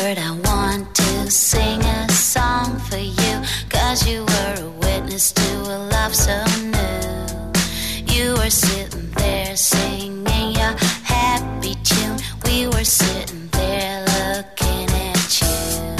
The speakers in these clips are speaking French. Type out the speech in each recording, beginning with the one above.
bird, I want to sing a song for you, 'cause you were a witness to a love so new. You were sitting there singing your happy tune. We were sitting there looking at you.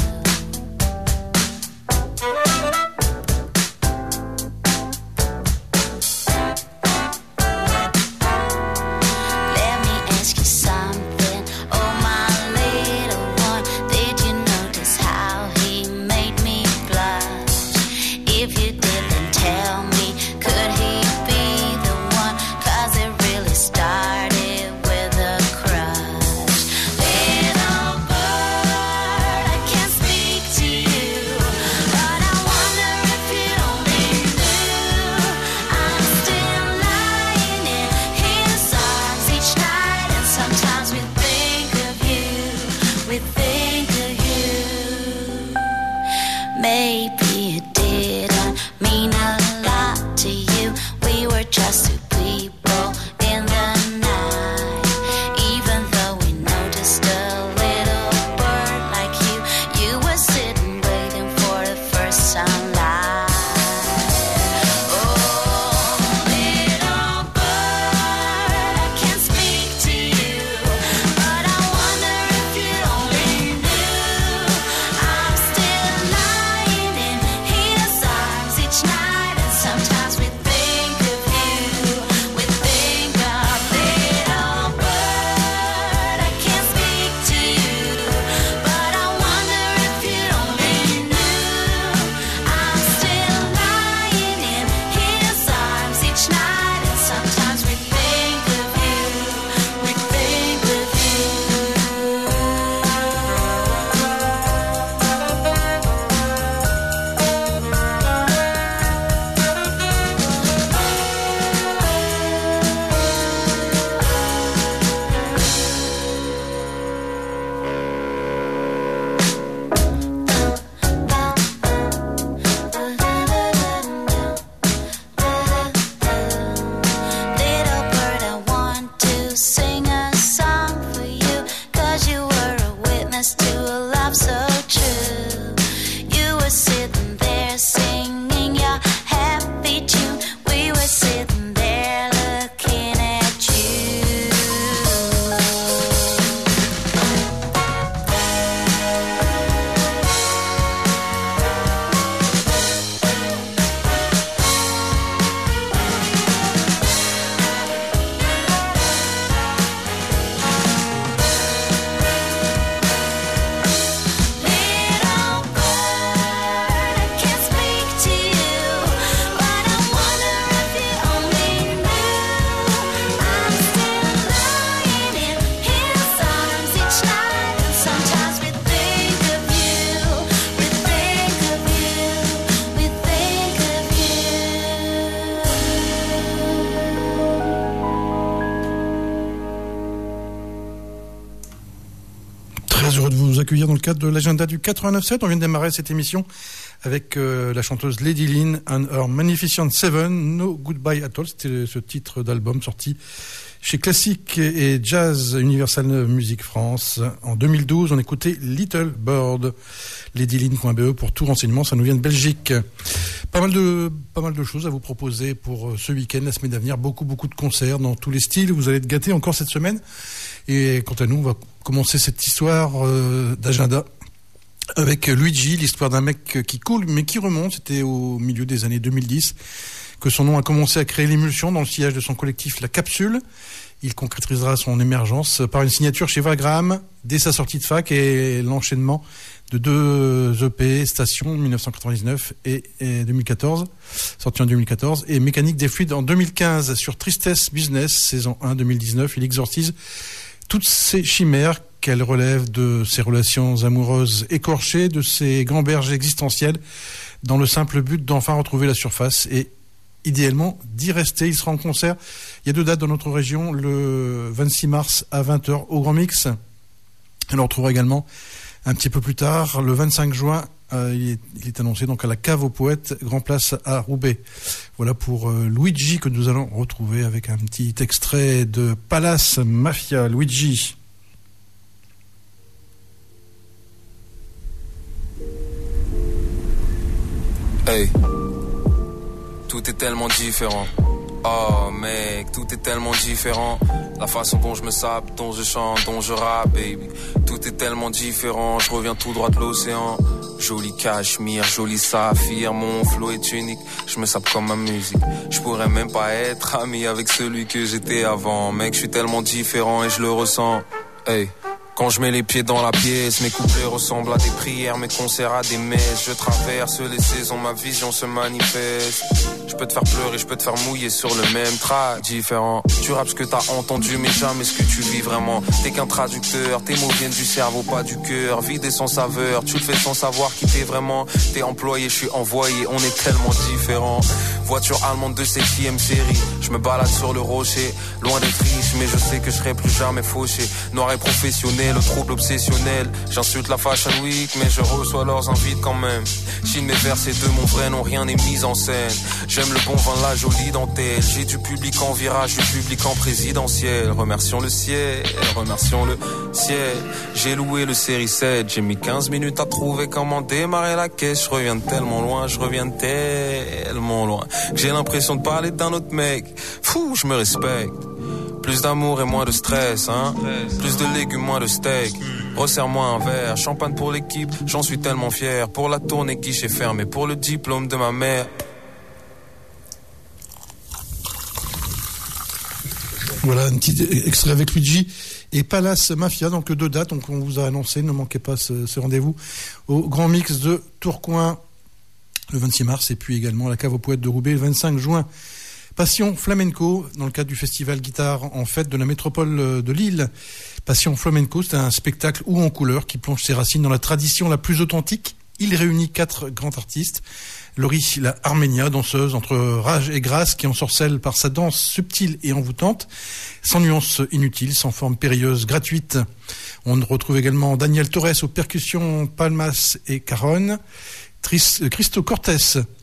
Accueillir dans le cadre de l'agenda du 89.7. On vient de démarrer cette émission avec la chanteuse Lady Lynn and Her Magnificent Seven, No Goodbye at All. C'était ce titre d'album sorti chez Classique et Jazz Universal Music France. En 2012, on écoutait Little Bird, ladylyn.be pour tout renseignement. Ça nous vient de Belgique. Pas mal de choses à vous proposer pour ce week-end, la semaine à venir. Beaucoup de concerts dans tous les styles. Vous allez être gâtés encore cette semaine. Et quant à nous, on va commencer cette histoire d'agenda avec Luigi, l'histoire d'un mec qui coule mais qui remonte. C'était au milieu des années 2010 que son nom a commencé à créer l'émulsion dans le sillage de son collectif La Capsule. Il concrétisera son émergence par une signature chez Vagram dès sa sortie de fac et l'enchaînement de 2 EP, Station 1999 et 2014, sorti en 2014, et Mécanique des fluides en 2015. Sur Tristesse Business, saison 1 2019, il exorcise toutes ces chimères qu'elle relève de ses relations amoureuses écorchées, de ses gamberges existentielles, dans le simple but d'enfin retrouver la surface et idéalement d'y rester. Il sera en concert. Il y a 2 dates dans notre région, le 26 mars à 20h au Grand Mix. On le retrouvera également un petit peu plus tard, le 25 juin, il est annoncé donc à la Cave aux Poètes, Grand Place à Roubaix. Voilà pour Luigi que nous allons retrouver avec un petit extrait de Palace Mafia. Luigi. Hey, tout est tellement différent. Oh mec, tout est tellement différent. La façon dont je me sape, dont je chante, dont je rappe, baby. Tout est tellement différent, je reviens tout droit de l'océan. Joli cachemire, joli saphir, mon flow est unique. Je me sape comme ma musique. Je pourrais même pas être ami avec celui que j'étais avant. Mec, je suis tellement différent et je le ressens. Hey. Quand je mets les pieds dans la pièce, mes couplets ressemblent à des prières, mes concerts à des messes. Je traverse les saisons, ma vision se manifeste. Je peux te faire pleurer, je peux te faire mouiller sur le même track. Différent, tu rappes ce que t'as entendu, mais jamais ce que tu vis vraiment. T'es qu'un traducteur, tes mots viennent du cerveau, pas du cœur. Vide et sans saveur, tu le fais sans savoir qui t'es vraiment. T'es employé, je suis envoyé, on est tellement différents. Voiture allemande de 7ème série, je me balade sur le rocher. Loin d'être riche, mais je sais que je serai plus jamais fauché. Noir et professionnel, le trouble obsessionnel. J'insulte la Fashion Week, mais je reçois leurs invites quand même. Chine mes versets de mon vrai nom, rien n'est mis en scène. J'aime le bon vin, la jolie dentelle. J'ai du public en virage, du public en présidentiel. Remercions le ciel, remercions le ciel. J'ai loué le série 7, j'ai mis 15 minutes à trouver comment démarrer la caisse. Je reviens de tellement loin, je reviens de tellement loin que j'ai l'impression de parler d'un autre mec. Fou, je me respecte. Plus d'amour et moins de stress, hein. Plus de légumes, moins de steak. Resserre-moi un verre, champagne pour l'équipe, j'en suis tellement fier. Pour la tournée guichet fermé, pour le diplôme de ma mère. Voilà, un petit extrait avec Luigi et Palace Mafia, donc 2 dates, donc on vous a annoncé, ne manquez pas ce rendez-vous au Grand Mix de Tourcoing le 26 mars et puis également à la Cave aux Poètes de Roubaix le 25 juin. Passion Flamenco, dans le cadre du festival Guitare en fête de la métropole de Lille. Passion Flamenco, c'est un spectacle haut en couleur qui plonge ses racines dans la tradition la plus authentique. Il réunit 4 grands artistes. Laurie, la Arménia, danseuse entre rage et grâce, qui ensorcelle par sa danse subtile et envoûtante, sans nuances inutiles, sans forme périlleuse, gratuite. On retrouve également Daniel Torres aux percussions, palmas et caronne. Christo Cortés,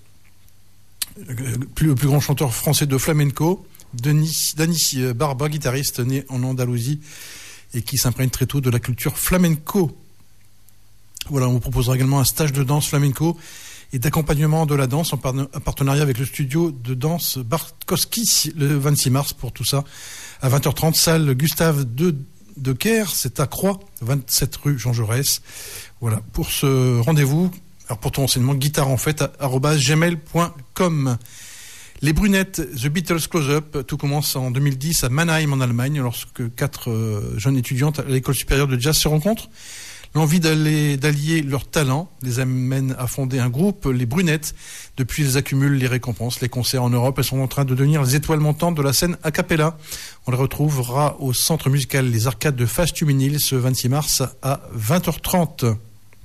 le plus grand chanteur français de flamenco. Dani Barba, guitariste né en Andalousie et qui s'imprègne très tôt de la culture flamenco. Voilà, on vous proposera également un stage de danse flamenco et d'accompagnement de la danse en partenariat avec le studio de danse Bartkowski le 26 mars pour tout ça. À 20h30, salle Gustave de Caire, c'est à Croix, 27 rue Jean Jaurès. Voilà, pour ce rendez-vous, alors pour ton enseignement, guitare en fait, @gmail.com. Les Brunettes, The Beatles Close-Up, tout commence en 2010 à Mannheim en Allemagne, lorsque 4 jeunes étudiantes à l'école supérieure de jazz se rencontrent. L'envie d'allier leurs talents les amène à fonder un groupe, les Brunettes. Depuis, elles accumulent les récompenses, les concerts en Europe. Elles sont en train de devenir les étoiles montantes de la scène a cappella. On les retrouvera au centre musical Les Arcades de Fastuminil ce 26 mars à 20h30.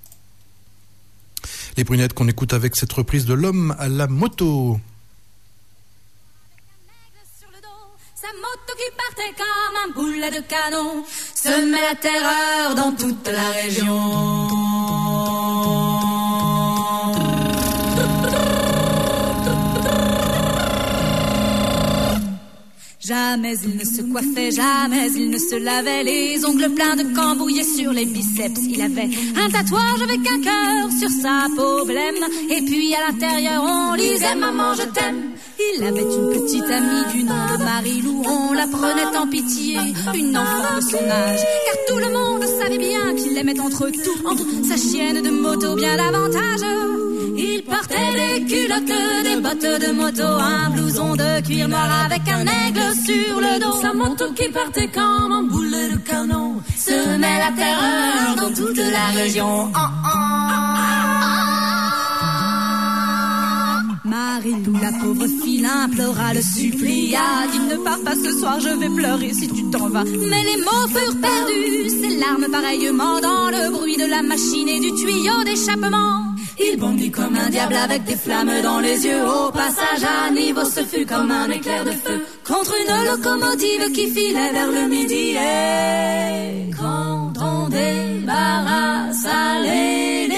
Les Brunettes qu'on écoute avec cette reprise de L'Homme à la moto. Sa moto qui partait comme un boulet de canon semait la terreur dans toute la région. Jamais il ne se coiffait, jamais il ne se lavait, les ongles pleins de cambouillés sur les biceps. Il avait un tatouage avec un cœur sur sa peau blême, et puis à l'intérieur on lisait Maman je t'aime. Il avait une petite amie du nom de Marie-Lou, on la prenait en pitié, une enfant de son âge, car tout le monde savait bien qu'il l'aimait entre sa chienne de moto bien davantage. Il portait des culottes, des bottes de moto, un blouson de cuir noir avec un aigle sur le dos. Sa moto qui partait comme un boulet de canon semait la terreur dans toute la région. Marie-Lou, la pauvre fille, implora, le supplia. Dis ne pars pas ce soir, je vais pleurer si tu t'en vas. Mais les mots furent perdus, ses larmes pareillement dans le bruit de la machine et du tuyau d'échappement. Il bondit comme un diable avec des flammes dans les yeux. Au passage à niveau, ce fut comme un éclair de feu contre une locomotive qui filait vers le midi. Et quand on débarrassa les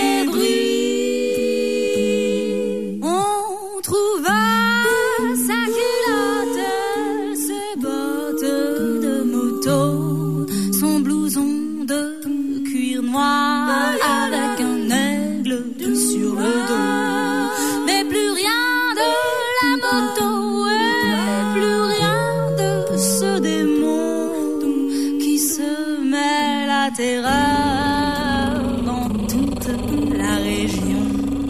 débris, on trouva sa culotte, ses bottes de moto, son blouson de cuir noir avec un aigle sur le dos. Mais plus la terreur dans toute la région.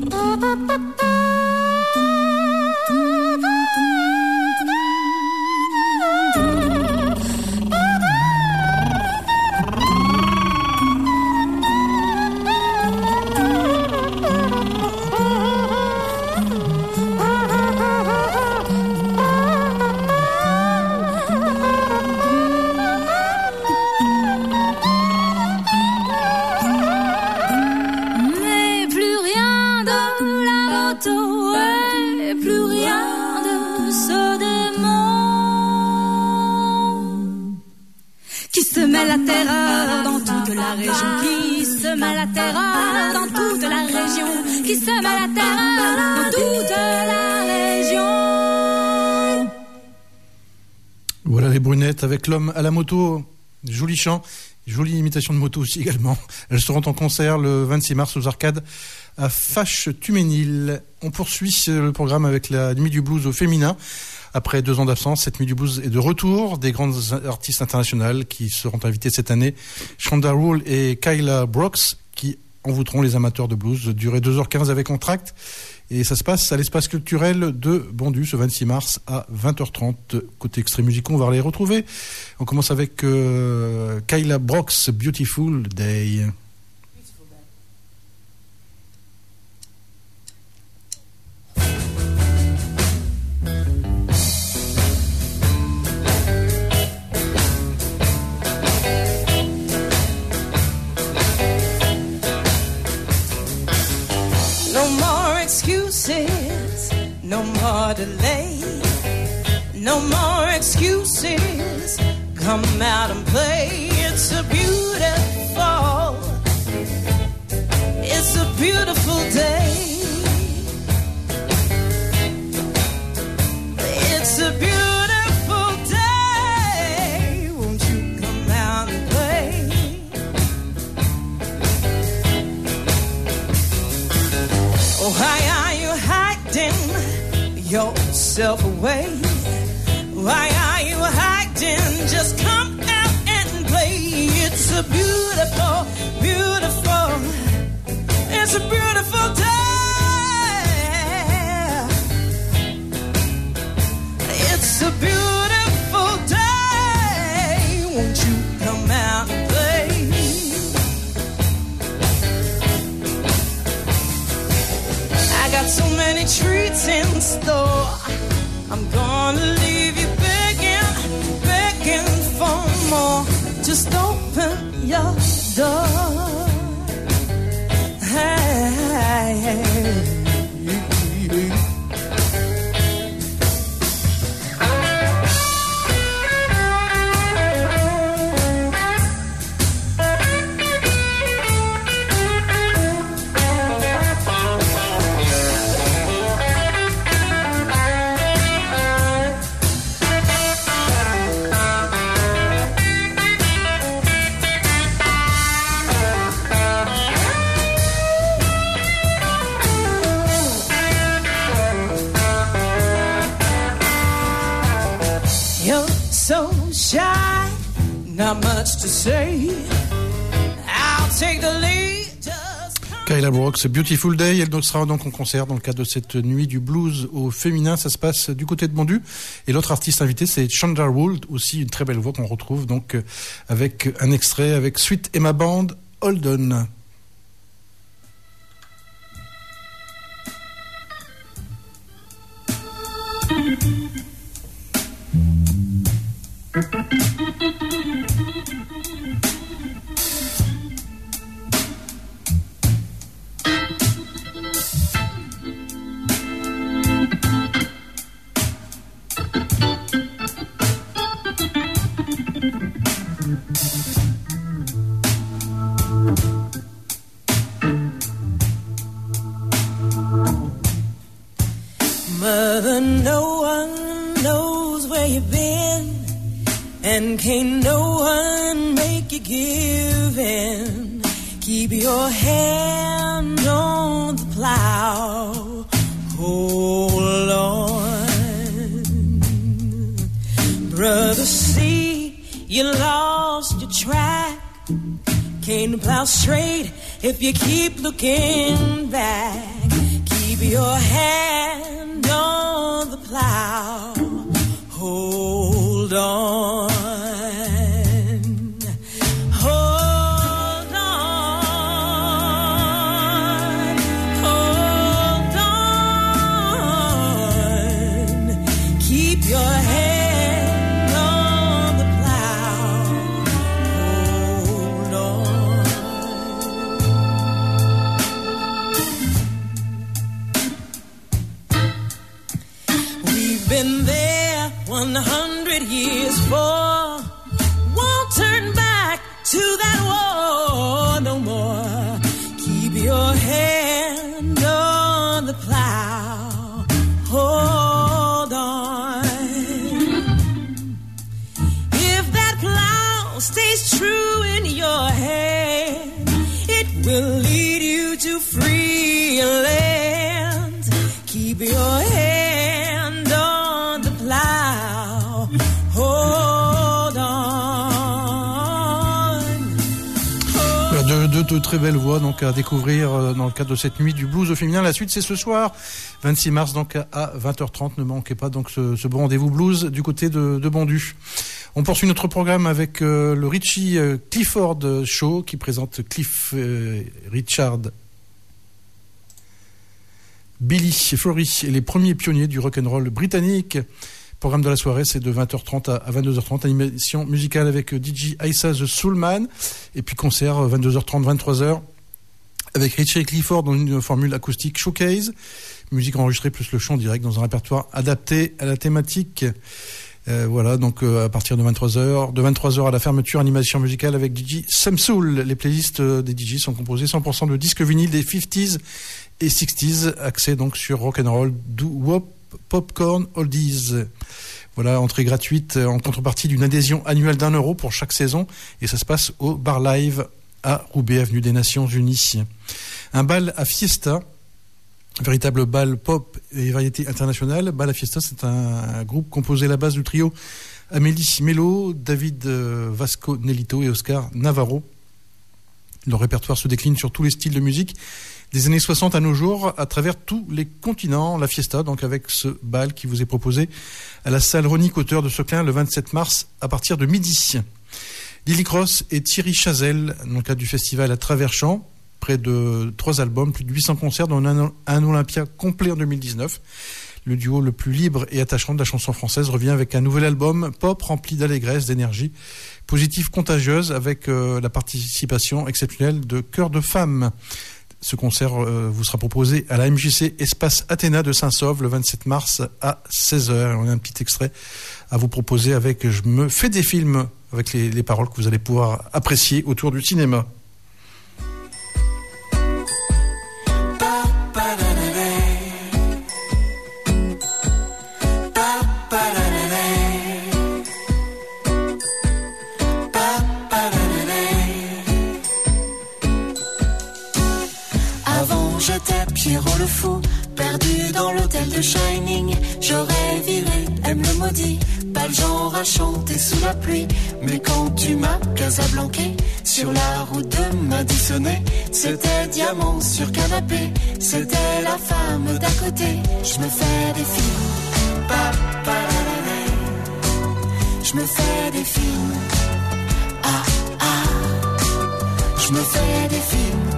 La terreur dans toute la région, qui sema la terreur dans toute la région, qui sema la terreur dans toute la région. Voilà les brunettes avec l'homme à la moto, joli chant, jolie imitation de moto aussi également. Elles seront en concert le 26 mars aux Arcades à Faches-Tuménil. On poursuit le programme avec la Nuit du Blues au féminin. Après 2 ans d'absence, cette Nuit du Blues est de retour. Des grandes artistes internationales qui seront invitées cette année. Shonda Rhimes et Kyla Brooks qui envoûteront les amateurs de blues. Durée 2h15 avec entracte. Et ça se passe à l'espace culturel de Bondu ce 26 mars à 20h30. Côté extraits musicaux, on va les retrouver. On commence avec Kyla Brooks, Beautiful Day. No more delay, no more excuses. Come out and play. It's a beautiful day. It's a beautiful day. Won't you come out and play? Oh, why are you hiding yourself away? Why are you hiding? Just come out and play. It's a beautiful, beautiful, it's a beautiful day. It's a beautiful day. Won't you come out and play? I got so many treats in store. I'm gonna leave you begging, begging for more. Just open your door. Hey. So shy, not much to say. I'll take the lead. Kyla Brooks, Beautiful Day. Elle sera donc en concert dans le cadre de cette Nuit du Blues au féminin. Ça se passe du côté de Bondu. Et l'autre artiste invité, c'est Shonda Rhimes, aussi une très belle voix qu'on retrouve donc avec un extrait avec Sweet Emma Band, Holden. Mother, no one knows where you've been, and can't no one make you give in. Keep your hand on the plow, hold on. Brother, see, you lost your track, can't plow straight if you keep looking back. Keep your hand on the plow. Hold on. Hold on. Hold on. Keep your hand on the plow. Hold on. We've been there 100 years for. Won't turn back to that war no more. Keep your hand on the plow. Hold on. If that plow stays true in your hand, it will lead you to free land. Keep your hand on the plow. Hold on. De très belles voix donc à découvrir dans le cadre de cette nuit du blues au féminin. La suite c'est ce soir 26 mars donc à 20h30. Ne manquez pas donc ce bon rendez-vous blues du côté de Bondu. On poursuit notre programme avec le Richie Clifford Show qui présente Cliff Richard, Billy Flory et les premiers pionniers du rock'n'roll britannique. Programme de la soirée, c'est de 20h30 à 22h30. Animation musicale avec DJ Aissa The Soulman. Et puis concert 22h30, 23h avec Richie Clifford dans une formule acoustique showcase. Musique enregistrée plus le chant direct dans un répertoire adapté à la thématique. Voilà, donc à partir de 23h. De 23h à la fermeture, animation musicale avec DJ Samsoul. Les playlists des DJ sont composées 100% de disques vinyles des 50s et 60s. Accès donc sur Rock'n'Roll Doo-Wop Popcorn Oldies. Voilà, entrée gratuite en contrepartie d'une adhésion annuelle d'€1 pour chaque saison. Et ça se passe au Bar Live à Roubaix, avenue des Nations Unies. Un bal à Fiesta, véritable bal pop et variété internationale. Bal à Fiesta, c'est un groupe composé à la base du trio Amélie Mello, David Vasco Nelito et Oscar Navarro. Leur répertoire se décline sur tous les styles de musique des années 60 à nos jours, à travers tous les continents. La Fiesta, donc avec ce bal qui vous est proposé à la salle Ronnie Cotter de Seclin le 27 mars à partir de midi. Lily Cross et Thierry Chazelle, dans le cadre du festival à Travers-Champs, près de 3 albums, plus de 800 concerts, dont un Olympia complet en 2019. Le duo le plus libre et attachant de la chanson française revient avec un nouvel album pop rempli d'allégresse, d'énergie positive contagieuse, avec la participation exceptionnelle de Cœur de Femmes. Ce concert vous sera proposé à la MJC Espace Athéna de Saint-Sauve le 27 mars à 16h. On a un petit extrait à vous proposer avec Je me fais des films, avec les paroles que vous allez pouvoir apprécier autour du cinéma. Pierrot le fou, perdu dans l'hôtel de Shining. J'aurais viré, aime le maudit, pas le genre à chanter sous la pluie. Mais quand tu m'as casablanqué, sur la route de Madisonnet, c'était diamant sur canapé, c'était la femme d'à côté. Je me fais des films, je me fais des films, ah ah. Je me fais des films,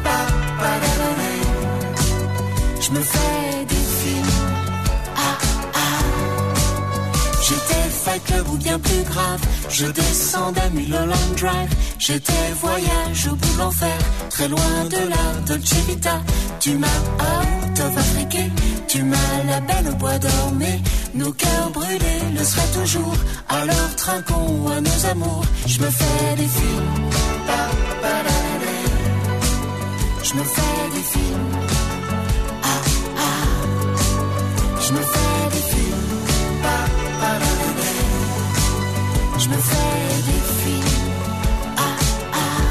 je me fais des films, ah ah. J'étais Fight Club ou bien plus grave, je descends d'un Mulholland Drive. J'étais voyage au bout de l'enfer, très loin de la Dolce Vita. Tu m'as out of Afrique, tu m'as la belle au bois dormé. Nos cœurs brûlés le seraient toujours, alors trinquons à nos amours. Je me fais des films, je me fais des films, ah ah. Je me fais des films, je me fais des films, ah ah.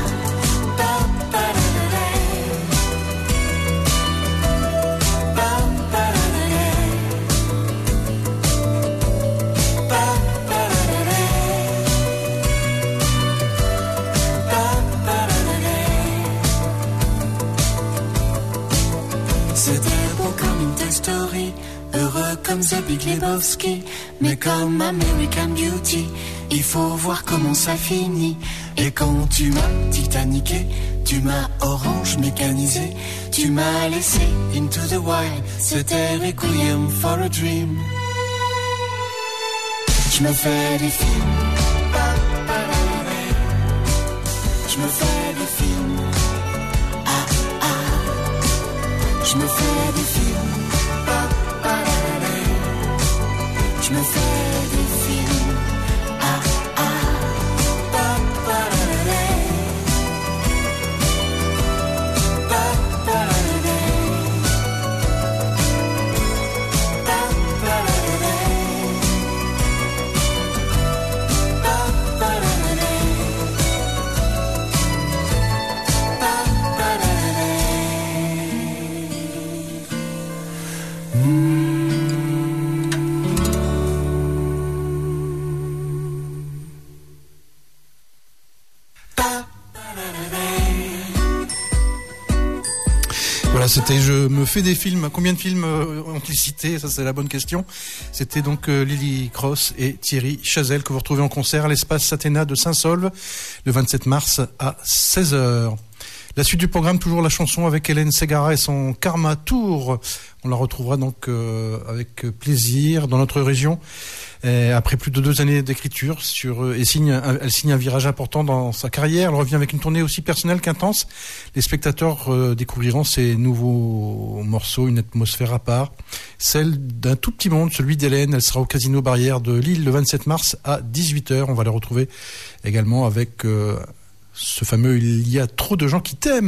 Big Lebowski. Mais comme American Beauty, il faut voir comment ça finit. Et quand tu m'as titaniqué, tu m'as orange mécanisé, tu m'as laissé into the wild. C'était Requiem for a Dream. Je me fais des films, je me fais des films, je me fais des films, je me fais des films, C'était Je me fais des films. Combien de films ont-ils cité? Ça, c'est la bonne question. C'était donc Lily Cross et Thierry Chazelle que vous retrouvez en concert à l'espace Sathéna de Saint-Saulve le 27 mars à 16h. La suite du programme, toujours la chanson avec Hélène Ségara et son Karma Tour. On la retrouvera donc avec plaisir dans notre région. Après plus de 2 années d'écriture, elle signe un virage important dans sa carrière. Elle revient avec une tournée aussi personnelle qu'intense. Les spectateurs découvriront ses nouveaux morceaux, une atmosphère à part, celle d'un tout petit monde, celui d'Hélène. Elle sera au Casino Barrière de Lille le 27 mars à 18h. On va la retrouver également avec ce fameux « Il y a trop de gens qui t'aiment ».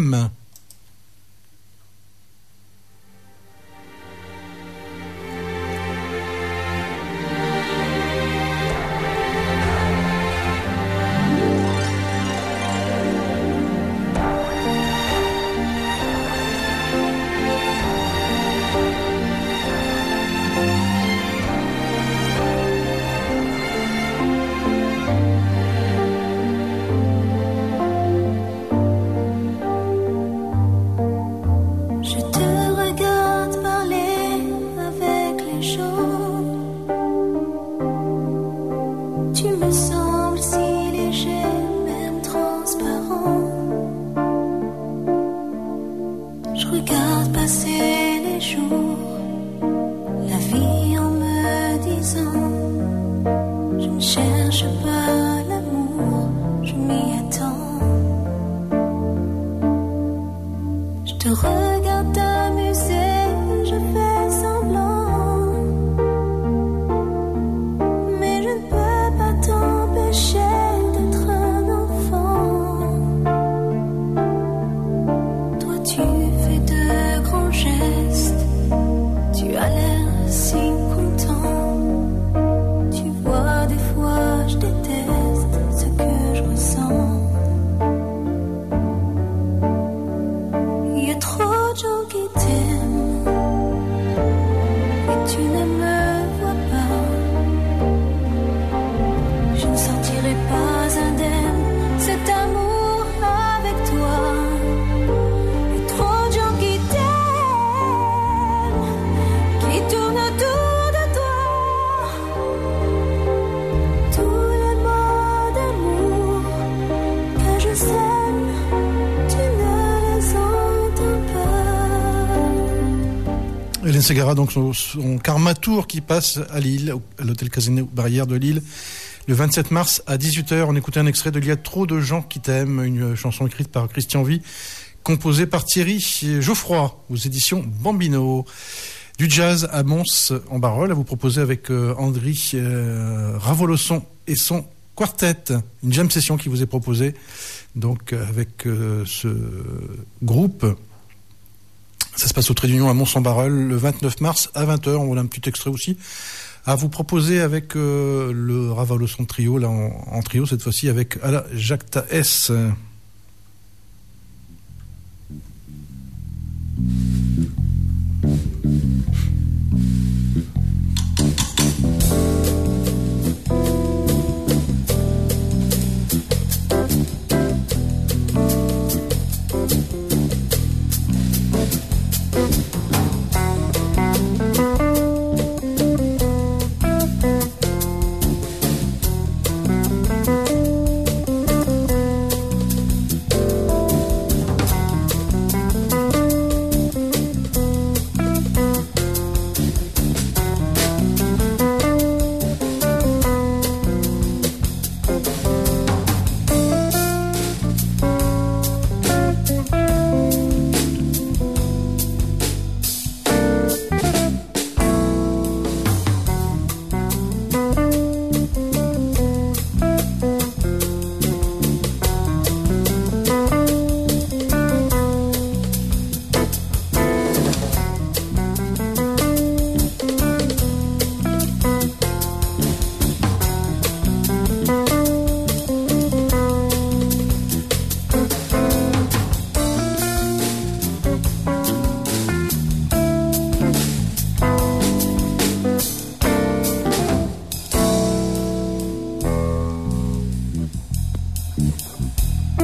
Hélène Ségara, donc son Karma Tour qui passe à Lille, à l'hôtel Casino Barrière de Lille, le 27 mars à 18h. On écoutait un extrait de Il y a trop de gens qui t'aiment, une chanson écrite par Christian Vie, composée par Thierry Geoffroy aux éditions Bambino. Du jazz à Mons en Barœul à vous proposer avec Andry Ravolosson et son quartet, une jam session qui vous est proposée donc avec ce groupe. Ça se passe au Trait d'Union à Mons-en-Barœul le 29 mars à 20h. On voit un petit extrait aussi à vous proposer avec le Ravolosson trio, là en trio cette fois-ci avec Ala Jacta S.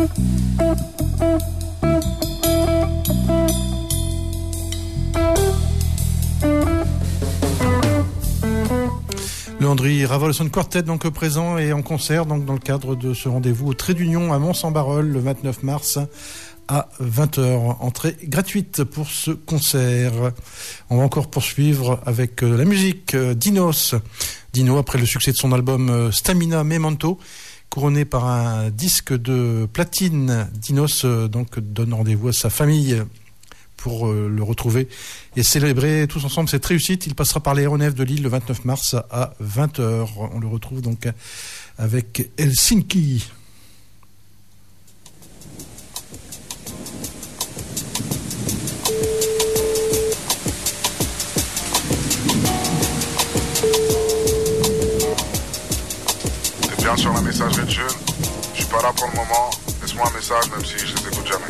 Le Andry Ravolson Quartet donc présent et en concert donc dans le cadre de ce rendez-vous au Trait d'Union à Mons-en-Barœul le 29 mars à 20h. Entrée gratuite pour ce concert. On va encore poursuivre avec la musique. Dinos. Dino, après le succès de son album Stamina Memento, couronné par un disque de platine, Dinos donc donne rendez-vous à sa famille pour le retrouver et célébrer tous ensemble cette réussite. Il passera par l'aéronef de Lille le 29 mars à 20h. On le retrouve donc avec Helsinki. T'es bien sur la messagerie de Jules? Je suis pas là pour le moment. Laisse-moi un message même si je les écoute jamais.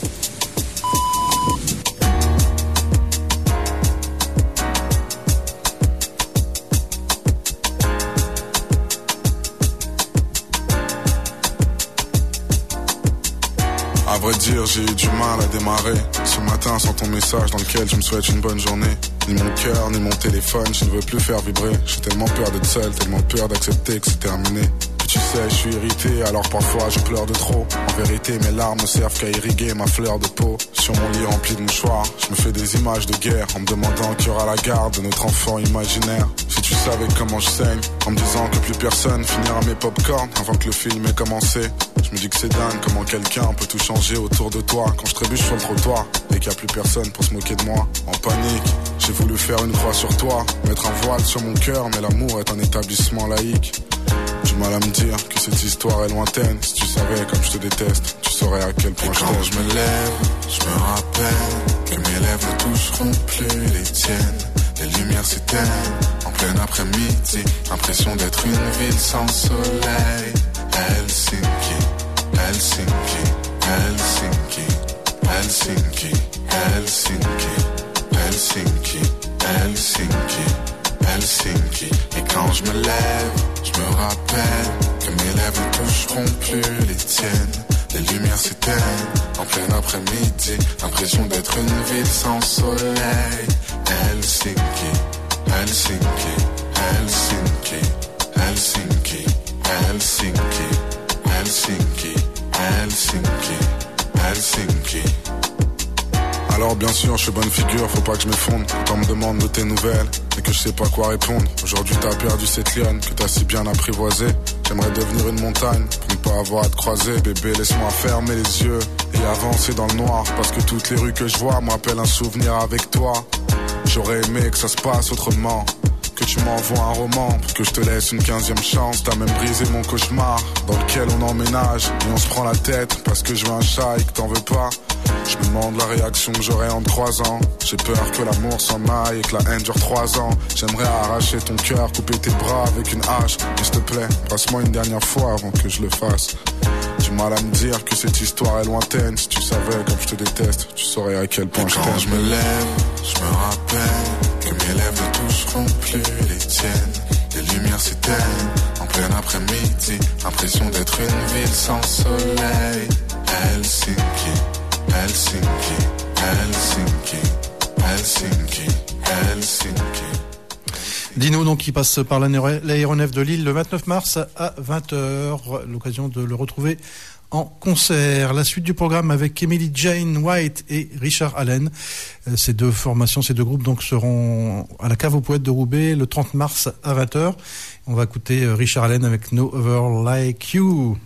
À vrai dire, j'ai eu du mal à démarrer ce matin sans ton message dans lequel je me souhaite une bonne journée. Ni mon cœur, ni mon téléphone, je ne veux plus faire vibrer. J'ai tellement peur d'être seul, tellement peur d'accepter que c'est terminé. Puis tu sais, je suis irrité, alors parfois je pleure de trop. En vérité, mes larmes ne servent qu'à irriguer ma fleur de peau. Sur mon lit rempli de mouchoirs, je me fais des images de guerre en me demandant qui aura la garde de notre enfant imaginaire. Si tu savais comment je saigne, en me disant que plus personne finira mes pop-corn avant que le film ait commencé. Je me dis que c'est dingue comment quelqu'un peut tout changer autour de toi. Quand je trébuche sur le trottoir et qu'il n'y a plus personne pour se moquer de moi. En panique, j'ai voulu faire une croix sur toi, mettre un voile sur mon cœur, mais l'amour est un établissement laïque. Du mal à me dire que cette histoire est lointaine. Si tu savais comme je te déteste, tu saurais à quel point je t'aime. Quand je me lève, je me rappelle que mes lèvres ne toucheront plus les tiennes. Les lumières s'éteignent en plein après-midi. Impression d'être une ville sans soleil. Helsinki, Helsinki, Helsinki, Helsinki, Helsinki, Helsinki, Helsinki, Helsinki. Et quand je me lève, je me rappelle que mes lèvres ne toucheront plus les tiennes. Les lumières s'éteignent en plein après-midi. Impression d'être une ville sans soleil. Helsinki, Helsinki, Helsinki, Helsinki, Helsinki, Helsinki, Helsinki, Helsinki. Alors bien sûr, je suis bonne figure, faut pas que je m'effondre. Quand on me demande de tes nouvelles et que je sais pas quoi répondre. Aujourd'hui t'as perdu cette lionne que t'as si bien apprivoisée. J'aimerais devenir une montagne pour ne pas avoir à te croiser. Bébé, laisse-moi fermer les yeux et avancer dans le noir. Parce que toutes les rues que je vois me rappellent un souvenir avec toi. J'aurais aimé que ça se passe autrement, que tu m'envoies un roman pour que je te laisse une 15e chance. T'as même brisé mon cauchemar dans lequel on emménage et on se prend la tête parce que je veux un chat et que t'en veux pas. Je me demande la réaction que j'aurai en te croisant. J'ai peur que l'amour s'en aille et que la haine dure 3 ans. J'aimerais arracher ton cœur, couper tes bras avec une hache. Mais s'il te plaît, passe-moi une dernière fois avant que je le fasse. Du mal à me dire que cette histoire est lointaine. Si tu savais comme je te déteste, tu saurais à quel point je t'aime. Quand je me lève, je me rappelle que mes lèvres ne toucheront plus les tiennes. Les lumières s'éteignent en plein après-midi. Impression d'être une ville sans soleil. Helsinki, Helsinki, Helsinki, Helsinki, Helsinki. Dino donc qui passe par l'aéronef de Lille le 29 mars à 20h. L'occasion de le retrouver en concert. La suite du programme avec Emily Jane White et Richard Allen. Ces deux formations, ces deux groupes donc seront à la Cave aux Poètes de Roubaix le 30 mars à 20h. On va écouter Richard Allen avec No Other Like You.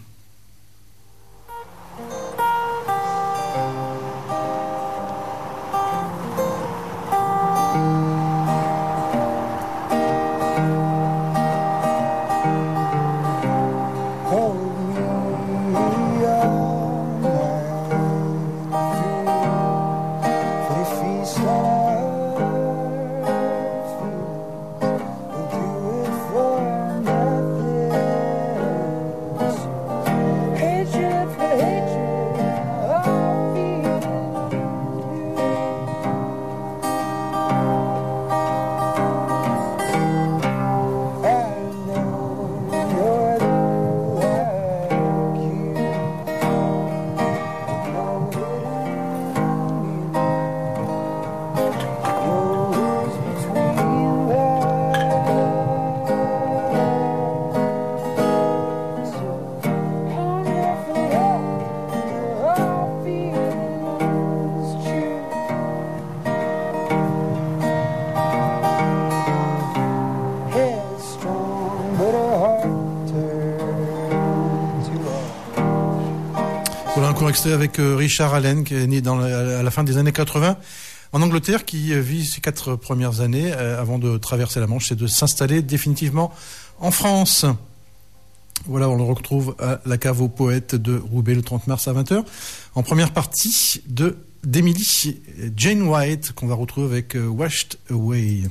Voilà un court extrait avec Richard Allen, qui est né à la fin des années 80 en Angleterre, qui vit ses 4 premières années avant de traverser la Manche et de s'installer définitivement en France. Voilà, on le retrouve à la cave aux poètes de Roubaix le 30 mars à 20h. En première partie d'Emily Jane White, qu'on va retrouver avec Washed Away.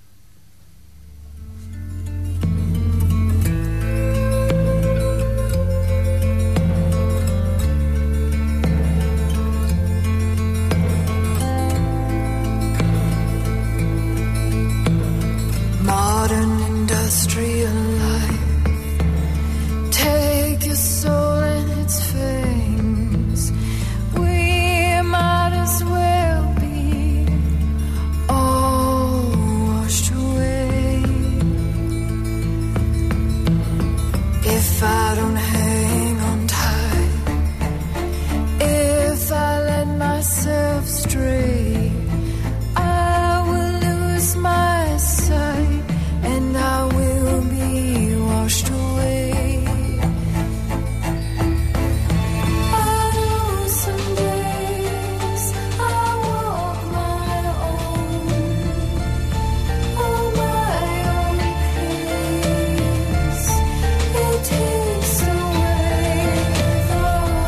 Modern industrial life, take your soul and its fangs. We might as well be all washed away. If I don't hang on tight, if I let myself stray, I will lose my sight and I will be washed away. I know some days I walk my own pace. It takes away the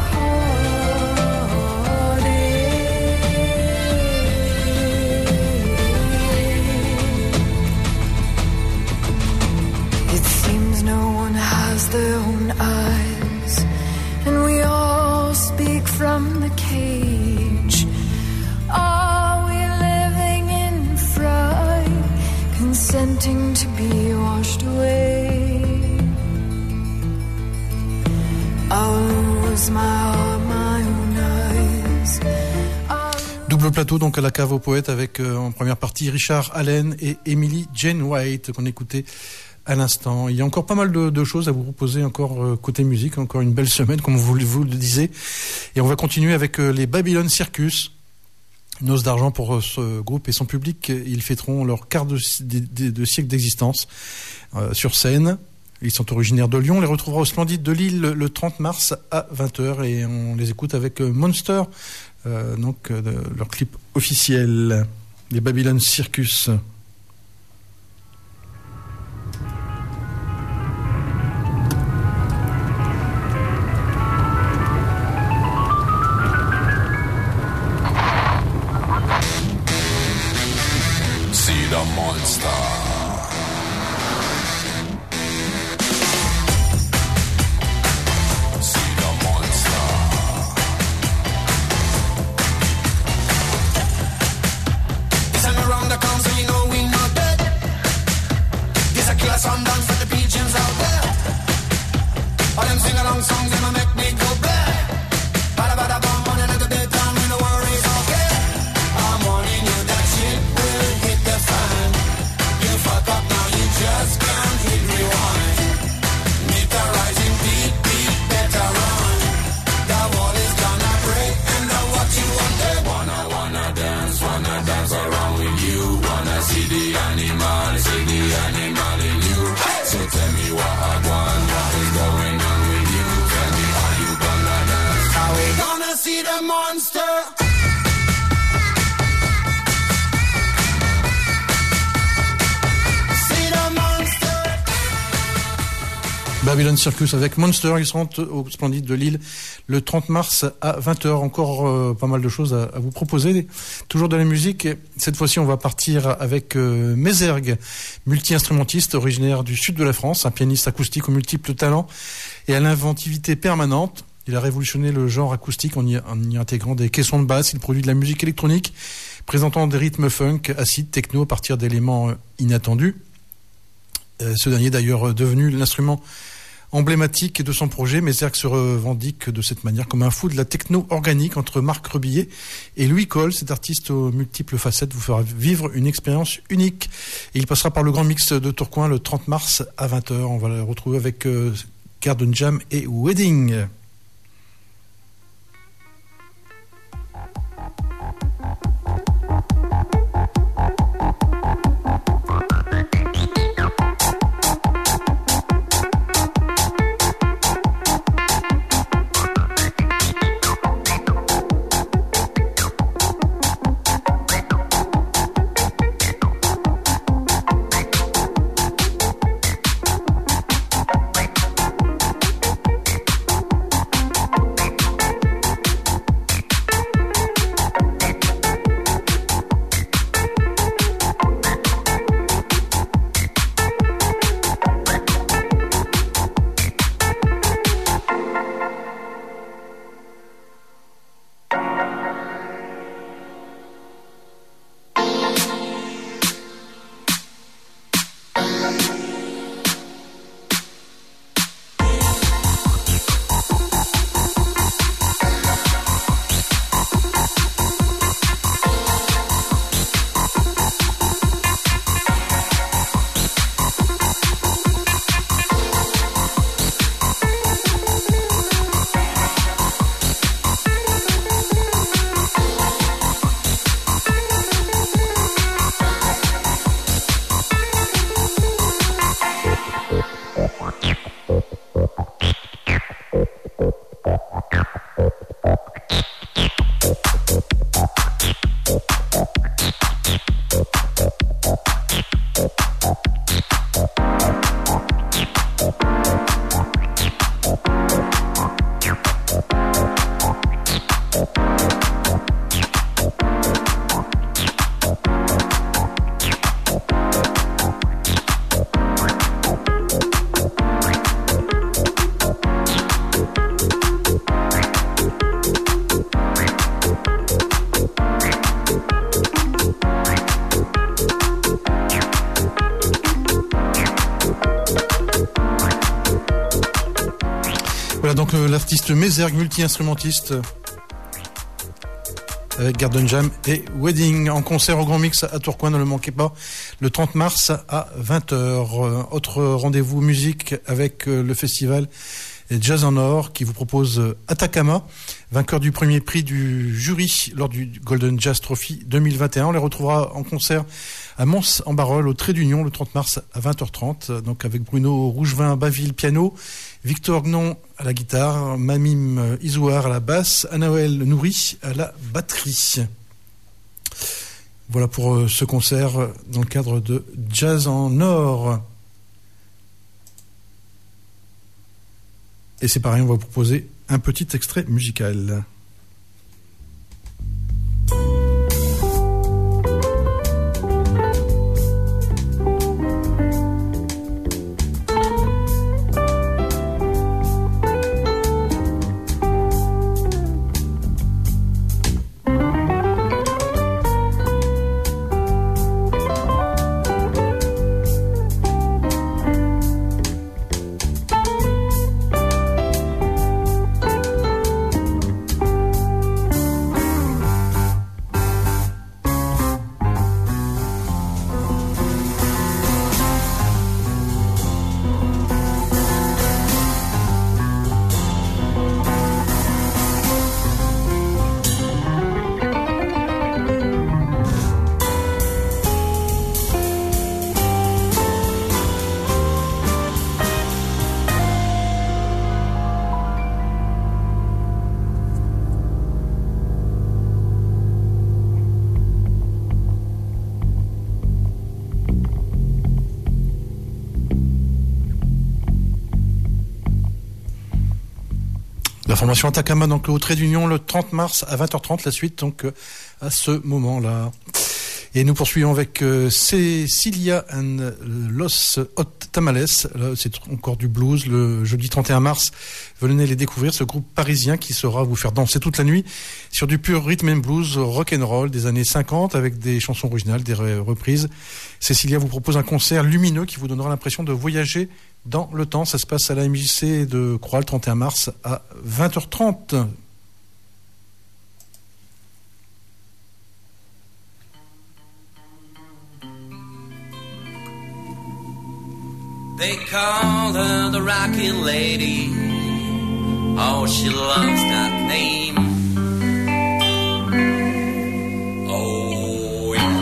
heartache. It seems no one has their own eyes, and we all speak from the cage. Are we living in fright, consenting to be washed away? I'll lose my heart, my own eyes. Double plateau donc à la cave aux poètes avec en première partie Richard Allen et Emily Jane White qu'on écoutait à l'instant. Il y a encore pas mal de choses à vous proposer encore côté musique, encore une belle semaine comme vous le disiez. Et on va continuer avec les Babylon Circus. Une hausse d'argent pour ce groupe et son public. Ils fêteront leur quart de siècle d'existence sur scène. Ils sont originaires de Lyon. On les retrouvera au Splendide de Lille le 30 mars à 20h et on les écoute avec Monster, leur clip officiel, les Babylon Circus. See the monster. Some dance for the pigeons out there. All them sing along songs, they make me go back. Bada bada bum, on a little bit down, no worries, okay. I'm warning you that shit will hit the fan. You fuck up now, you just can't hit rewind. Meet the rising beat, better run. The wall is gonna break, and now what you want there? Wanna dance around with you. Wanna see the animal in you. So tell me what is going on with you? Tell me how you gonna dance? How we gonna see the monster? See the monster. Babylon Circus avec Monster, ils seront au Splendide de Lille le 30 mars à 20h. Encore pas mal de choses à vous proposer. Toujours de la musique. Cette fois-ci, on va partir avec Mézergue, multi-instrumentiste originaire du sud de la France, un pianiste acoustique aux multiples talents et à l'inventivité permanente. Il a révolutionné le genre acoustique en y intégrant des caissons de basse. Il produit de la musique électronique, présentant des rythmes funk, acide, techno à partir d'éléments inattendus. Ce dernier d'ailleurs devenu l'instrument emblématique de son projet. Mézergue se revendique de cette manière comme un fou de la techno organique entre Marc Rebillet et Louis Cole. Cet artiste aux multiples facettes vous fera vivre une expérience unique. Et il passera par le Grand Mix de Tourcoing le 30 mars à 20h. On va le retrouver avec Garden Jam et Wedding. Voilà donc l'artiste Mézergue, multi-instrumentiste, avec Garden Jam et Wedding en concert au Grand Mix à Tourcoing, ne le manquez pas, le 30 mars à 20h. Autre rendez-vous musique avec le festival Jazz en Or qui vous propose Atacama, vainqueur du premier prix du jury lors du Golden Jazz Trophy 2021. On les retrouvera en concert à Mons-en-Barœul au Trait d'Union le 30 mars à 20h30, donc avec Bruno Rougevin Baville piano, Victor Gnon à la guitare, Mamim Izouar à la basse, Anaël Nouri à la batterie. Voilà pour ce concert dans le cadre de Jazz en Or. Et c'est pareil, on va vous proposer un petit extrait musical. La formation Atacama, donc au Trait d'Union le 30 mars à 20h30, la suite donc à ce moment-là. Et nous poursuivons avec Cecilia and Los Hot Tamales. Là, c'est encore du blues. Le jeudi 31 mars, venez les découvrir, ce groupe parisien qui saura vous faire danser toute la nuit sur du pur rhythm and blues rock'n'roll des années 50 avec des chansons originales, des reprises. Cecilia vous propose un concert lumineux qui vous donnera l'impression de voyager dans le temps. Ça se passe à la MJC de Croix le 31 mars à 20h30. They call her the Rockin' Lady. Oh, she loves that name. Oh, yeah.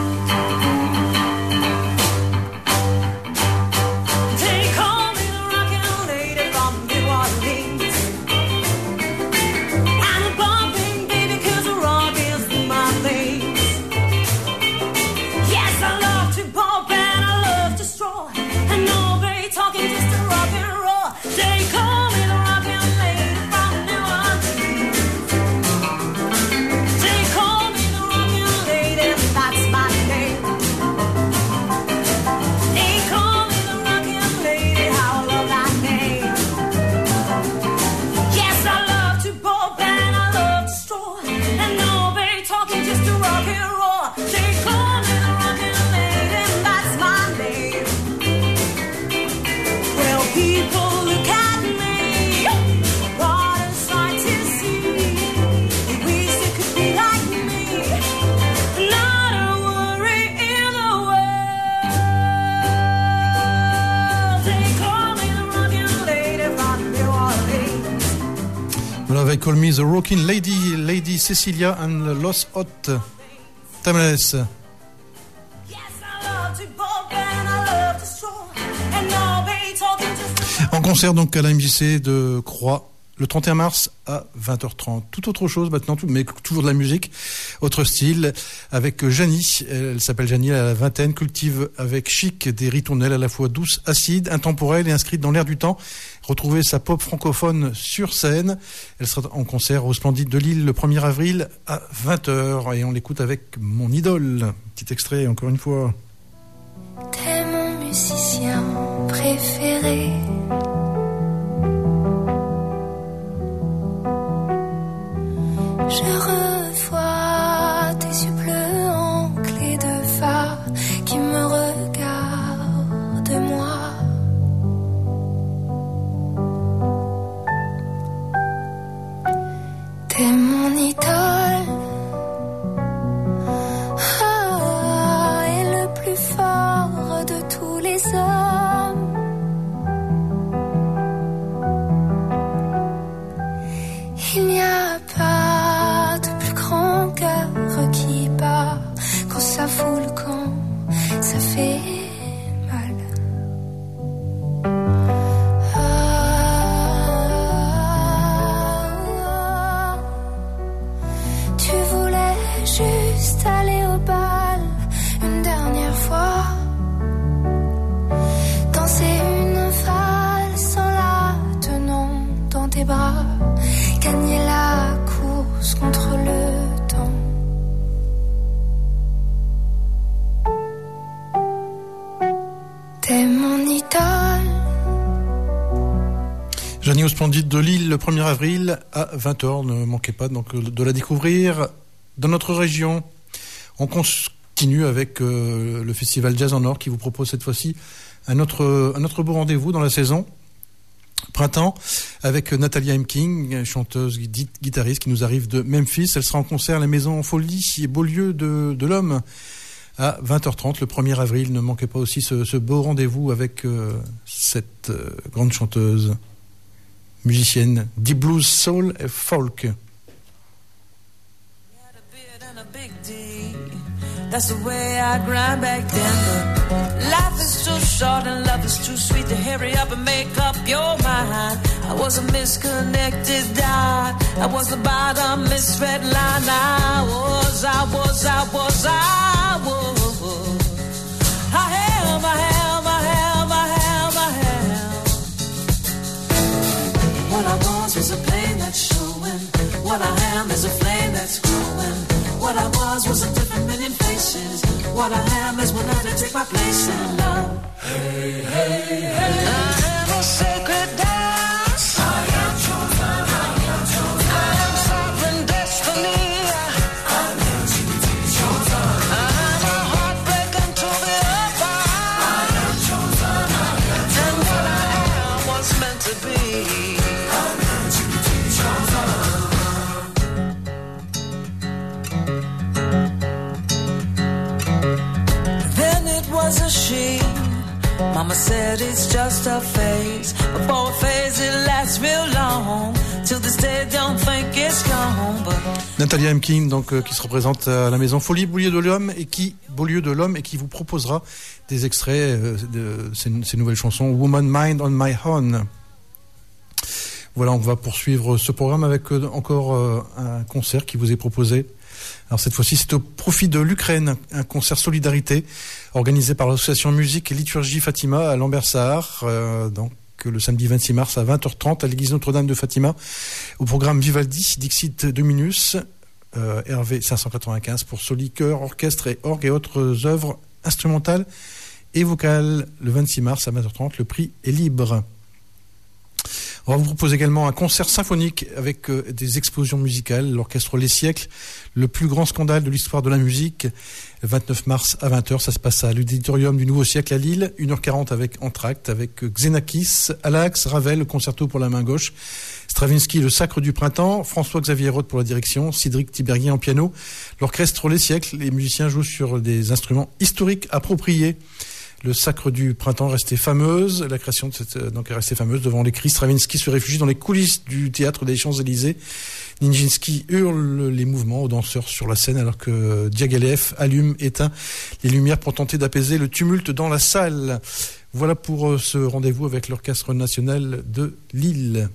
They call me the Rockin' Lady from New Orleans. I'm a bumping baby 'cause the rock is my thing. Yes, I love to bump and I love to stroll. And nobody talking, just a rock and roll. They call me the Rockin' Lady from New Orleans. They call me the Rockin' Lady, that's my name. They call me the Rockin' Lady, how I love that name. Yes, I love to bump and I love to stroll. And nobody talking, just a rock and roll. They call me the Rockin' Lady, that's my name. Well, people look at me, what a sight to see. They wish they could be like me, not a worry in the world. They call me the Rockin' Lady from New Orleans. Voilà avec Call Me the Rockin' Lady, Lady Cecilia and Los Hot Tamales. Yes, I love to bump and I love to stroll. And nobody talking, just En concert donc à la MJC de Croix le 31 mars à 20h30. Tout autre chose maintenant, mais toujours de la musique, autre style, avec Janie. Elle s'appelle Janie, elle a la vingtaine, cultive avec chic des ritournelles à la fois douces, acides, intemporelles et inscrites dans l'air du temps. Retrouvez sa pop francophone sur scène. Elle sera en concert au Splendide de Lille le 1er avril à 20h. Et on l'écoute avec mon idole. Petit extrait encore une fois. T'es mon musicien préféré. Je revois tes yeux bleus en clé de phare qui me regardent moi. T'es mon idole, et le plus fort de tous les hommes. Il n'y a pas de plus grand cœur qui bat quand ça fout le camp, ça fait mal. Tu voulais juste aller au bal une dernière fois, danser une valse en la tenant dans tes bras, gagner la course contre le temps. T'es mon idole. Jeannie au Splendide de Lille le 1er avril à 20h. Ne manquez pas donc de la découvrir dans notre région. On continue avec le Festival Jazz en Or qui vous propose cette fois-ci un autre beau rendez-vous dans la saison. Printemps avec Natalia Hemking, chanteuse guitariste qui nous arrive de Memphis. Elle sera en concert à la Maison Folie et Beaulieu de l'Homme à 20h30 le 1er avril. Ne manquez pas aussi ce beau rendez-vous avec cette grande chanteuse musicienne deep blues, soul et folk. That's the way I grind back then. But life is too short and love is too sweet to hurry up and make up your mind. I was a misconnected dot. I was the bottom misread line. I was. I am. What I was a pain that's showing. What I am is a flame that's growing. What I was a different million faces. What I am is one to take my place in love. Hey, hey, hey. I am a sacred dance. I am chosen. I am chosen. I am sovereign destiny. I am chosen. I am a heartbreak unto the upper. I am chosen. I am chosen. And what I am was meant to be. I am chosen. Was a she. Mama said it's just a phase. Before a phase it lasts real long. Till this day don't think it's gone. But Natalia Hemking donc qui se représente à la Maison Folie Beaulieu de l'Homme et qui vous proposera des extraits de ces nouvelles chansons Woman Mind on My Own. Voilà, on va poursuivre ce programme avec encore un concert qui vous est proposé. Alors cette fois-ci, c'est au profit de l'Ukraine, un concert solidarité organisé par l'association Musique et Liturgie Fatima à Lambersart, donc le samedi 26 mars à 20h30 à l'église Notre-Dame de Fatima, au programme Vivaldi, Dixit Dominus, RV 595 pour soli, chœur, orchestre et orgue et autres œuvres instrumentales et vocales. Le 26 mars à 20h30, le prix est libre. On va vous proposer également un concert symphonique avec des explosions musicales, l'orchestre Les Siècles, le plus grand scandale de l'histoire de la musique, le 29 mars à 20h, ça se passe à l'auditorium du Nouveau Siècle à Lille, 1h40 avec Entracte, avec Xenakis, Alax, Ravel, le concerto pour la main gauche, Stravinsky, le Sacre du Printemps, François-Xavier Roth pour la direction, Cédric Tiberghien en piano, l'orchestre Les Siècles, les musiciens jouent sur des instruments historiques appropriés. Le Sacre du Printemps restait fameuse, la création de cette donc est restée fameuse devant les cris. Stravinsky se réfugie dans les coulisses du théâtre des Champs-Élysées. Nijinsky hurle les mouvements aux danseurs sur la scène alors que Diaghilev éteint les lumières pour tenter d'apaiser le tumulte dans la salle. Voilà pour ce rendez-vous avec l'Orchestre National de Lille.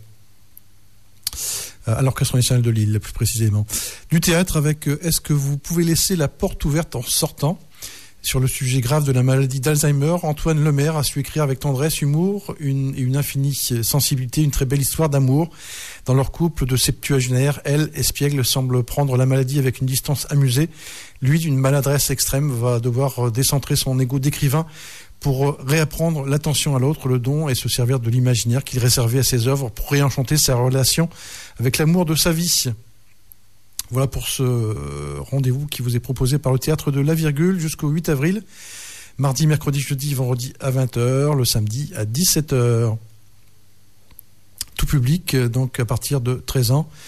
À l'Orchestre National de Lille, plus précisément. Du théâtre avec Est-ce que vous pouvez laisser la porte ouverte en sortant ? Sur le sujet grave de la maladie d'Alzheimer, Antoine Lemaire a su écrire avec tendresse, humour, une infinie sensibilité, une très belle histoire d'amour. Dans leur couple de septuagénaires, elle, espiègle, semble prendre la maladie avec une distance amusée. Lui, d'une maladresse extrême, va devoir décentrer son ego d'écrivain pour réapprendre l'attention à l'autre, le don, et se servir de l'imaginaire qu'il réservait à ses œuvres pour réenchanter sa relation avec l'amour de sa vie. Voilà pour ce rendez-vous qui vous est proposé par le Théâtre de la Virgule jusqu'au 8 avril. Mardi, mercredi, jeudi, vendredi à 20h, le samedi à 17h. Tout public, donc à partir de 13 ans.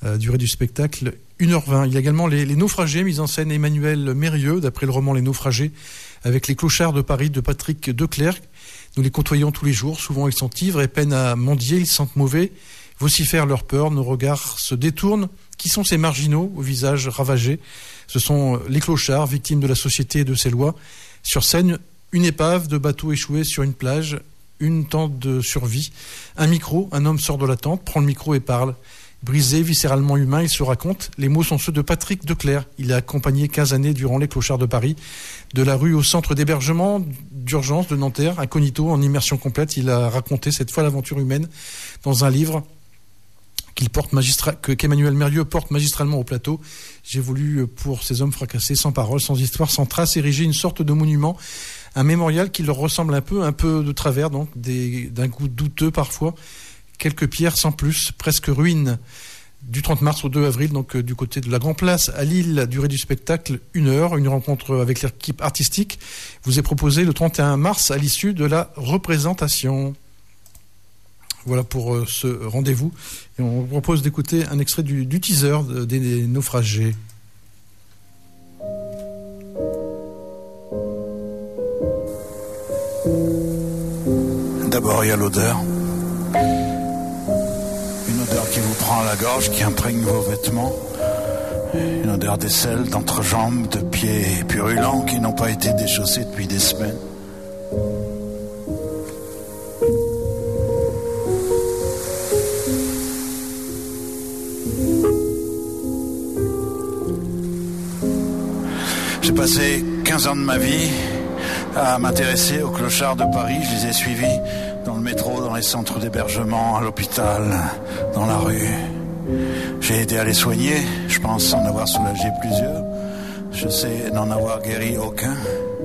Durée du spectacle 1h20. Il y a également les Naufragés, mise en scène Emmanuel Mérieux, d'après le roman Les Naufragés, avec les clochards de Paris de Patrick Declercq. Nous les côtoyons tous les jours, souvent ils sont ivres et peinent à mendier, ils sentent mauvais, vocifèrent leur peur, nos regards se détournent. Qui sont ces marginaux au visage ravagé? Ce sont les clochards, victimes de la société et de ses lois. Sur scène, une épave de bateau échoué sur une plage, une tente de survie, un micro, un homme sort de la tente, prend le micro et parle. Brisé, viscéralement humain, il se raconte. Les mots sont ceux de Patrick Declercq. Il a accompagné 15 années durant les clochards de Paris, de la rue au centre d'hébergement d'urgence de Nanterre, incognito, en immersion complète. Il a raconté cette fois l'aventure humaine dans un livre qu'Emmanuel Mérieux porte magistralement au plateau. J'ai voulu, pour ces hommes fracassés, sans parole, sans histoire, sans trace, ériger une sorte de monument, un mémorial qui leur ressemble un peu de travers, donc d'un goût douteux parfois. Quelques pierres sans plus, presque ruines. Du 30 mars au 2 avril, donc du côté de la Grand Place à Lille, durée du spectacle 1 heure, une rencontre avec l'équipe artistique vous est proposée le 31 mars à l'issue de la représentation. Voilà pour ce rendez-vous. Et on vous propose d'écouter un extrait du teaser des Naufragés. D'abord, il y a l'odeur. Une odeur qui vous prend à la gorge, qui imprègne vos vêtements. Une odeur d'aisselle, d'entrejambe, de pieds purulents qui n'ont pas été déchaussés depuis des semaines. J'ai passé 15 ans de ma vie à m'intéresser aux clochards de Paris. Je les ai suivis dans le métro, dans les centres d'hébergement, à l'hôpital, dans la rue. J'ai aidé à les soigner. Je pense en avoir soulagé plusieurs. Je sais n'en avoir guéri aucun.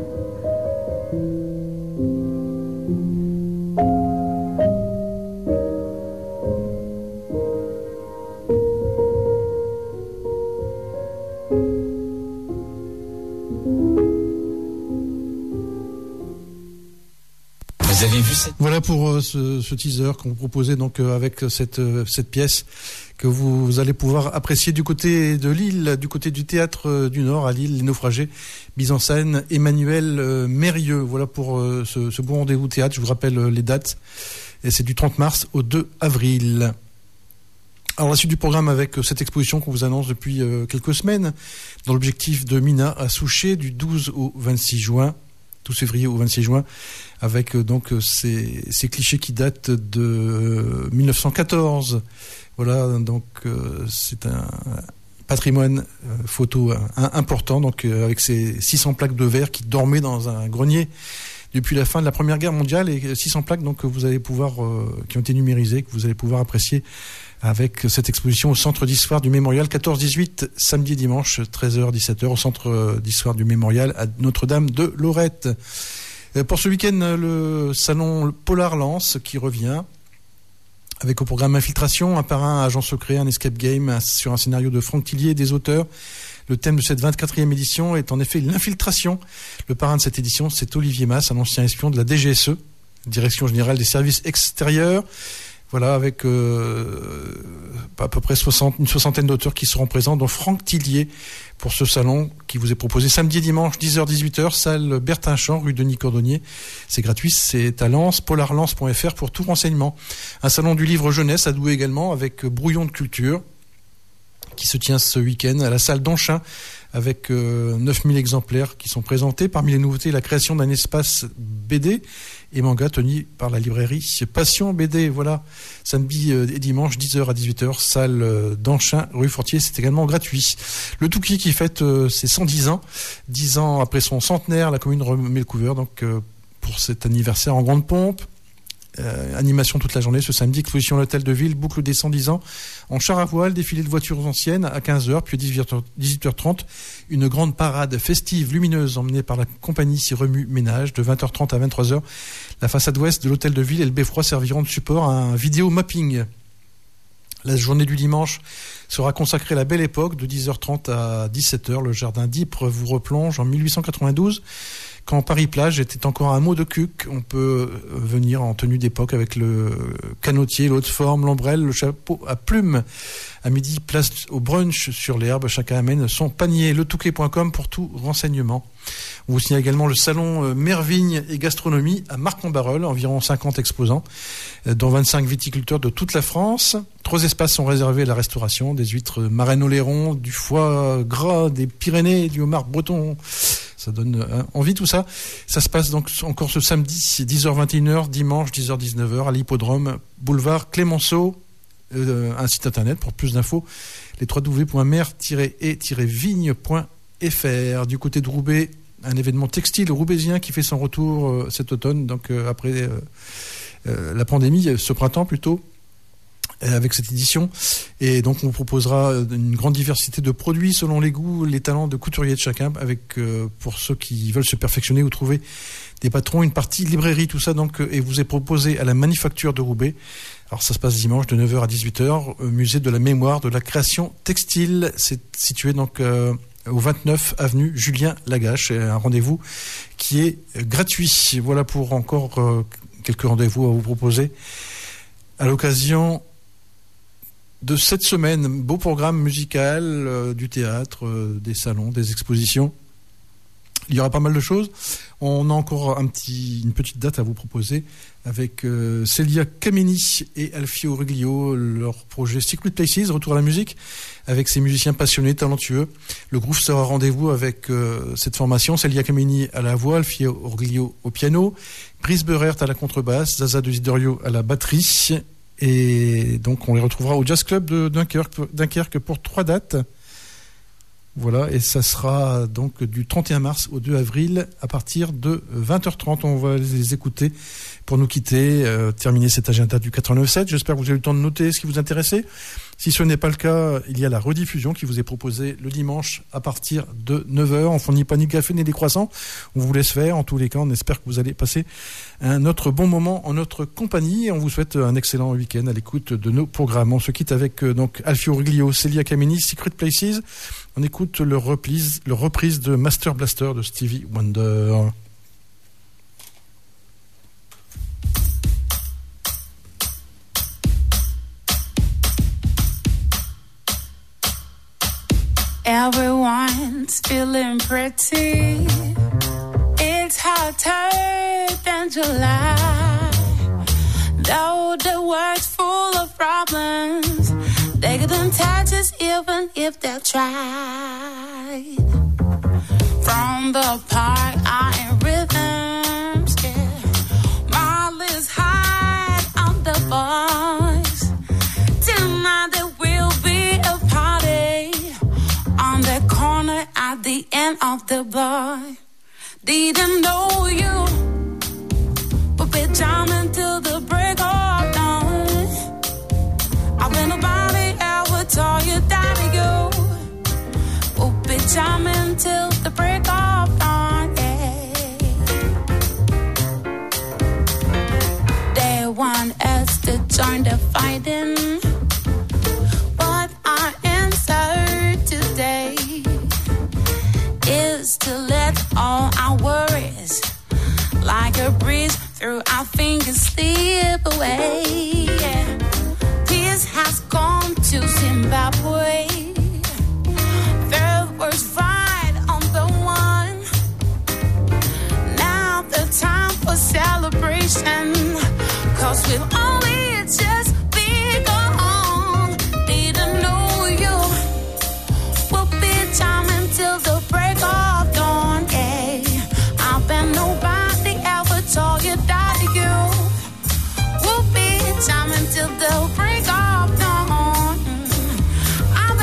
Voilà pour ce teaser qu'on vous proposait donc avec cette pièce que vous allez pouvoir apprécier du côté de Lille, du côté du Théâtre du Nord à Lille, Les Naufragés, mise en scène Emmanuel Mérieux. Voilà pour ce bon rendez-vous théâtre. Je vous rappelle les dates. Et c'est du 30 mars au 2 avril. Alors la suite du programme avec cette exposition qu'on vous annonce depuis quelques semaines dans l'objectif de Mina à Souchet du 12 au 26 juin. 12 février au 26 juin, avec donc ces clichés qui datent de 1914. Voilà, donc c'est un patrimoine photo important, donc avec ces 600 plaques de verre qui dormaient dans un grenier depuis la fin de la Première Guerre mondiale, et 600 plaques donc que vous allez pouvoir, qui ont été numérisées, que vous allez pouvoir apprécier avec cette exposition au Centre d'Histoire du Mémorial, 14-18, samedi et dimanche, 13h-17h, au Centre d'Histoire du Mémorial à Notre-Dame de Lorette. Pour ce week-end, le salon Polar Lance qui revient, avec au programme Infiltration, un parrain, agent secret, un escape game sur un scénario de Franck Tillier et des auteurs. Le thème de cette 24e édition est en effet l'infiltration. Le parrain de cette édition, c'est Olivier Masse, un ancien espion de la DGSE, Direction Générale des Services Extérieurs. Voilà, avec à peu près une soixantaine d'auteurs qui seront présents, dont Franck Tillier, pour ce salon qui vous est proposé samedi et dimanche, 10h-18h, salle Bertin-Champ, rue Denis Cordonnier. C'est gratuit, c'est à Lens, polarlance.fr pour tout renseignement. Un salon du livre jeunesse à Douai également, avec Brouillon de culture, qui se tient ce week-end à la salle d'Anchin, avec 9000 exemplaires qui sont présentés. Parmi les nouveautés, la création d'un espace BD et manga tenu par la librairie Passion BD. Voilà, samedi et dimanche, 10h à 18h, salle d'Anchin, rue Fortier. C'est également gratuit. Le Touquet qui fête ses 110 ans. 10 ans après son centenaire, la commune remet le couvert donc, pour cet anniversaire en grande pompe. Animation toute la journée ce samedi, exposition à l'hôtel de ville, boucle des 110 ans en char à voile, défilé de voitures anciennes à 15h, puis à 18h30 une grande parade festive lumineuse emmenée par la compagnie Remue Ménage de 20h30 à 23h. La façade ouest de l'hôtel de ville et le beffroi serviront de support à un vidéo mapping. La journée du dimanche sera consacrée à la belle époque de 10h30 à 17h. Le jardin d'Ypres vous replonge en 1892 quand Paris-Plage était encore un mot de cuc, on peut venir en tenue d'époque avec le canotier, l'eau de forme, l'ombrelle, le chapeau à plumes. À midi, place au brunch sur l'herbe. Chacun amène son panier. Letouquet.com pour tout renseignement. On vous signale également le salon Mervigne et Gastronomie à Marc-en-Barœul, environ 50 exposants, dont 25 viticulteurs de toute la France. 3 espaces sont réservés à la restauration, des huîtres marraines au lairon, du foie gras des Pyrénées, du homard breton. Ça donne envie tout ça. Ça se passe donc encore ce samedi, 10h-21h, dimanche 10h-19h à l'hippodrome, boulevard Clémenceau. Un site internet pour plus d'infos, les www.mer-et-vigne.fr. Du côté de Roubaix, un événement textile roubaisien qui fait son retour cet automne, donc après la pandémie, ce printemps plutôt, avec cette édition. Et donc on vous proposera une grande diversité de produits selon les goûts, les talents de couturiers de chacun, avec pour ceux qui veulent se perfectionner ou trouver des patrons, une partie librairie, tout ça donc, et vous est proposé à la Manufacture de Roubaix. Alors ça se passe dimanche de 9h à 18h, musée de la mémoire de la création textile. C'est situé donc au 29 avenue Julien Lagache, un rendez-vous qui est gratuit. Voilà pour encore quelques rendez-vous à vous proposer à l'occasion de cette semaine. Beau programme musical, du théâtre, des salons, des expositions. Il y aura pas mal de choses. On a encore une petite date à vous proposer avec Celia Camini et Alfio Riglio, leur projet Secret Places, retour à la musique, avec ces musiciens passionnés, talentueux. Le groupe sera rendez-vous avec cette formation. Celia Camini à la voix, Alfio Riglio au piano, Brice Berert à la contrebasse, Zaza de Sidorio à la batterie. Et donc on les retrouvera au Jazz Club de Dunkerque pour 3 dates. Voilà, et ça sera donc du 31 mars au 2 avril à partir de 20h30. On va les écouter pour nous quitter, terminer cet agenda du 89.7. J'espère que vous avez eu le temps de noter ce qui vous intéressait. Si ce n'est pas le cas, il y a la rediffusion qui vous est proposée le dimanche à partir de 9h. On fournit pas ni café ni des croissants. On vous laisse faire. En tous les cas, on espère que vous allez passer un autre bon moment en notre compagnie. Et on vous souhaite un excellent week-end à l'écoute de nos programmes. On se quitte avec donc Alfio Riglio, Celia Camini, Secret Places. On écoute le reprise de Master Blaster de Stevie Wonder. Everyone's feeling pretty. It's hotter than July. Though the world's full of problems, they couldn't touch us even if they tried. From the park, I am rhythms, yeah. Mile is high on the boys. Tonight there will be a party on the corner at the end of the bar. Didn't know you would be jamming till the break of dawn. I bet nobody ever told you that you would be jamming till the break of dawn. Yeah. They want us to join the fighting, but our answer today is to let all our worries like a breeze through our fingers slip away. Yeah. Peace has come to Zimbabwe. Third world's fight on the one. Now the time for celebration, 'cause we'll only just begun. Didn't know you will be jamming till the break of dawn. Yeah. I bet nobody ever told you that you will be jamming till the break of dawn. I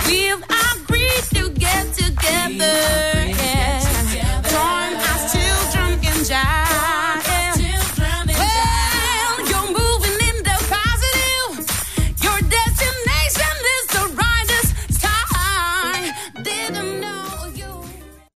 we've agreed to get together.